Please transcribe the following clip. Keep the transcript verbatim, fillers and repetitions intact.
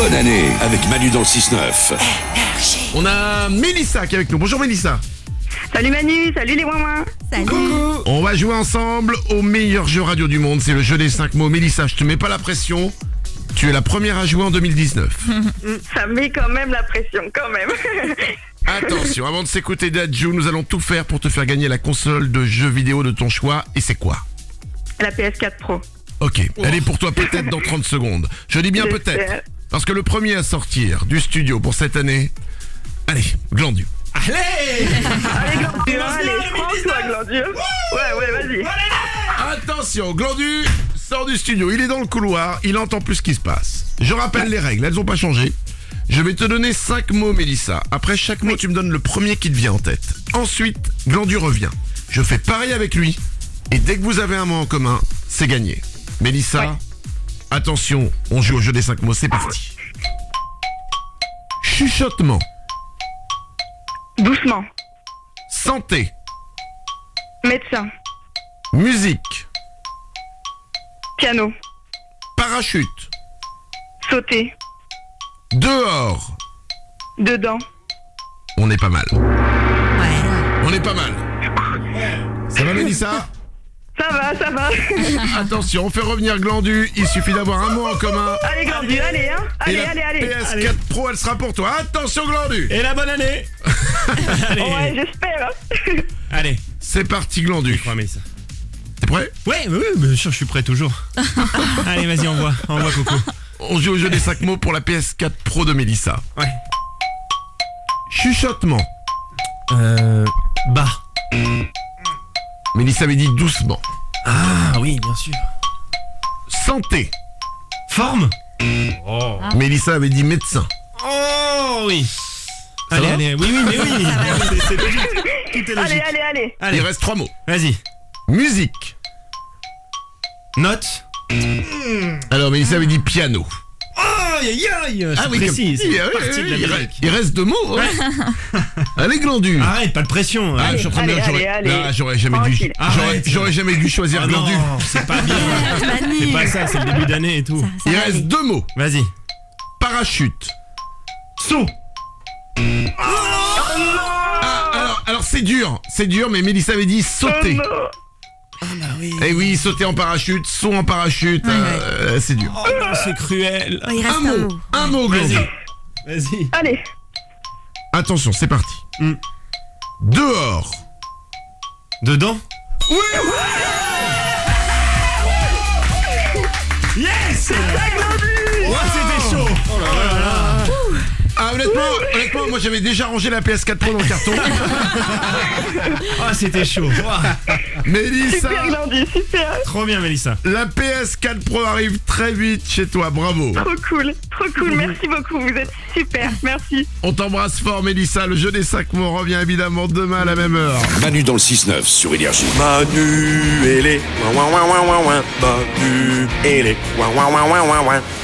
bonne année avec Manu dans le six neuf. On a Mélissa qui est avec nous. Bonjour Mélissa. Salut Manu, salut les ouin-ouin. Salut. On va jouer ensemble au meilleur jeu radio du monde. C'est le jeu des cinq mots. Mélissa, je te mets pas la pression. Tu es la première à jouer en deux mille dix-neuf. Ça met quand même la pression, quand même. Attention, avant de s'écouter Dadju, nous allons tout faire pour te faire gagner la console de jeux vidéo de ton choix. Et c'est quoi? La P S quatre Pro. Ok, elle est pour toi peut-être dans trente secondes. Je dis bien J'espère. peut-être. Parce que le premier à sortir du studio pour cette année... Allez, Glandu. Allez. Allez Glandu, hein, allez, prends-toi Glandu. Ouais, ouais, vas-y. Attention, Glandu sort du studio, il est dans le couloir, il entend plus ce qui se passe. Je rappelle les règles, elles n'ont pas changé. Je vais te donner cinq mots, Mélissa. Après chaque mot, tu me donnes le premier qui te vient en tête. Ensuite, Glandu revient. Je fais pareil avec lui. Et dès que vous avez un mot en commun, c'est gagné. Mélissa, Ouais. attention, on joue au jeu des cinq mots, c'est parti. Chuchotement, Doucement. santé, Médecin. musique, Piano. parachute, Sauter. dehors. Dedans. On est pas mal. Ouais. On est pas mal. Ça va Mélissa? Ça va, ça va. Attention, on fait revenir Glandu. Il suffit d'avoir un mot en commun. Allez Glandu, allez, hein. Allez, Et la allez, allez. P S quatre Pro, elle sera pour toi. Attention Glandu. Et la bonne année. Allez. Ouais, j'espère. hein. Allez. C'est parti Glandu. Crois Mélissa. T'es prêt? Ouais, oui, oui, bien sûr, je suis prêt toujours. Allez, vas-y, envoie, envoie Coco. On joue au jeu des cinq mots pour la P S quatre Pro de Mélissa. Ouais. Chuchotement. Euh, bas. Mélissa avait dit doucement. Ah oui, bien sûr. Santé. Forme. Oh. Mélissa avait dit médecin. Oh oui. Ça allez, va allez, oui, oui, mais oui. C'est- C'est logique. Tout est Allez, logique. allez, allez. Allez, Il reste trois mots. vas-y. Musique. Note. Alors Mélissa avait dit piano. Aïe, aïe, aïe. C'est précis, c'est comme- Ah, oui, partie oui, de il, la re- musique. il reste deux mots. hein. Allez Glandu. Arrête, pas de pression. Ah, hein. je suis en train de allez, dire, j'aurais, allez, allez. Ah, j'aurais jamais dû, Tranquille. j'aurais, Arrête. j'aurais jamais dû choisir Ah Glandu. non, c'est pas bien. Manu. C'est pas ça, c'est le début d'année et tout. Ça Il va reste aller. deux mots. Vas-y. Parachute. Saut. Ah, alors, alors c'est dur, c'est dur, mais Mélissa avait dit sauter. Oh non. Eh oui, sauter en parachute, saut en parachute, Ouais, euh, c'est dur. Oh non, c'est cruel. Oh, il reste Un un mot, mot. un mot, Glandu. Vas-y. Vas-y. Allez. Attention, c'est parti. Hmm. Dehors. Dedans. Oui, Yes. Oh, c'était chaud. Oh là là. ah, honnêtement, honnêtement, moi j'avais déjà rangé la P S quatre Pro dans le carton. Ah, c'était chaud. Ouah. Mélissa, Super Glandu, super. Trop bien, Mélissa. la P S quatre Pro arrive très vite chez toi, bravo. Trop cool, trop cool. Merci beaucoup, vous êtes super. Merci. On t'embrasse fort, Mélissa. Le jeu des cinq mots revient évidemment demain à la même heure. Manu dans le six neuf sur Énergie. Manu et les ouin ouin ouin ouin ouin. Manu et les ouin ouin ouin ouin ouin.